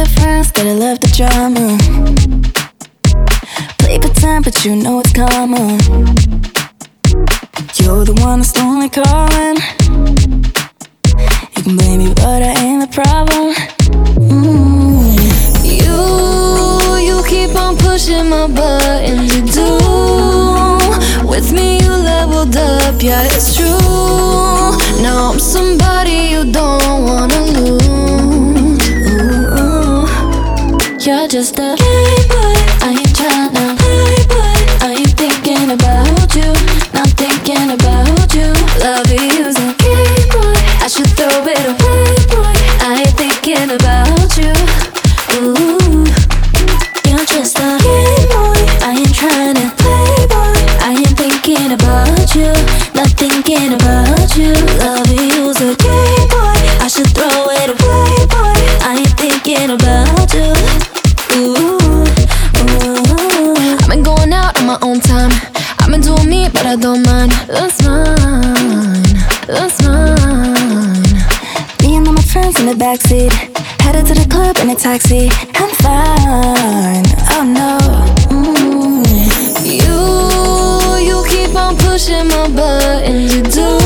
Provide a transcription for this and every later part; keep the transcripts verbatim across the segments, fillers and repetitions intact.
your friends that I love the drama. Play pretend, but you know it's common. You're the one that's only calling. You can blame me, but I ain't the problem. mm. You, you keep on pushing my buttons, you do. With me you leveled up, yeah it's true. Now I'm somebody you don't wanna lose. Ooh, you're just a playboy, I ain't tryna playboy. I ain't thinking about you, not thinking about you. Love you's a gay boy, I should throw it away, boy. I ain't thinking about you. Ooh, you're just a gay boy, I ain't tryna playboy. I ain't thinking about you, not thinking about you. Love you's a gay boy, I should throw it away, boy. I ain't thinking about you. Ooh, ooh. I've been going out on my own time. I've been doing me, but I don't mind. That's mine, that's mine. Me and all my friends in the backseat, headed to the club in a taxi. I'm fine, oh no. mm. You, you keep on pushing my buttons, you do.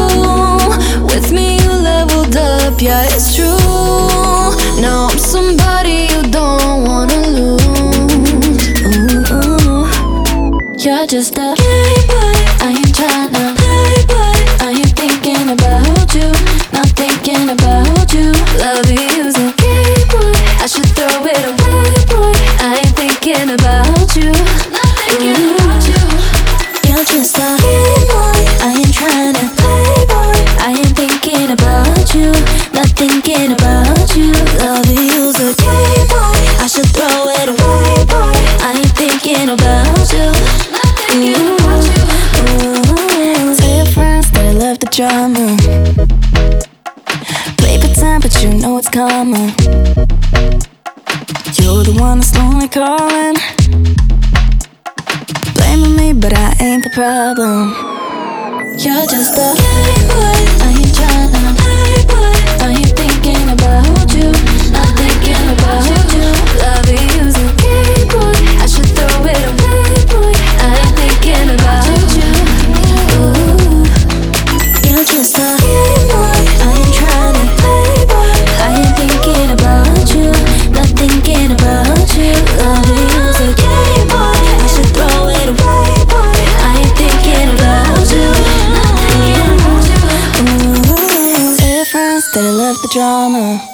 With me you leveled up, yeah it's true. Now I'm somebody you don't wanna lose. Ooh, you're just a playboy, I ain't tryna playboy. I ain't thinking about you, not thinking about you. Love you's a gay boy, I should throw it away, boy. I ain't thinking about you, not thinking about you. You're just a gay boy, I ain't tryna playboy. I ain't thinking about you, not thinking about you. Love you's a gay boy, I should throw it away, boy. I ain't thinking about you, Not thinking about you. ooh. Tell your friends that I love the drama. Play pretend, but you know it's common. You're the one that's only calling. Blaming me, but I ain't the problem. You're just a playboy, I ain't tryna playboy. I ain't thinking about you, not thinking about you. Love you's a gay boy, I should throw it away, boy. I ain't thinking about you. Ooh, You're just a gay boy, I ain't tryna playboy. I ain't thinking about you, not thinking about you. Love you's a gay boy, I should throw it away, boy. I ain't thinking about you, not thinking about you. Ooh, tell your friends that I love the drama.